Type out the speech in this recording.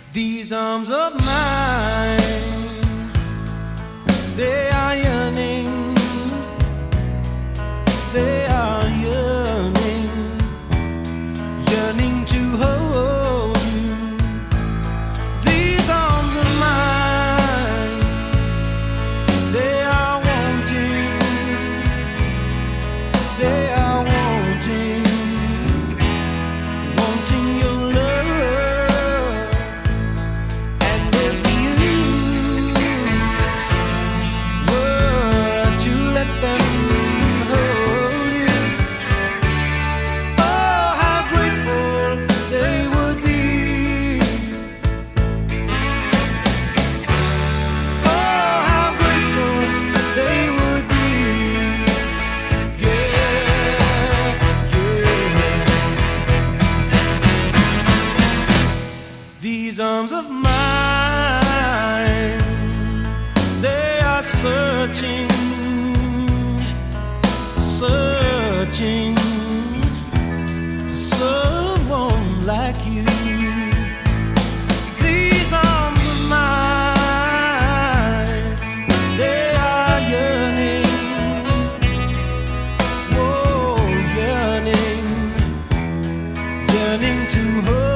These arms of mine, they are yearning, they are yearning, yearning to hold you. These arms of mine, they are wanting, they are wanting, wanting your love. And if you were to let them hold you, oh, how grateful they would be. Oh, how grateful they would be. Yeah, yeah. These arms of mine, they are searching, searching for someone like you. These arms of mine, they are yearning, oh, yearning, yearning to hold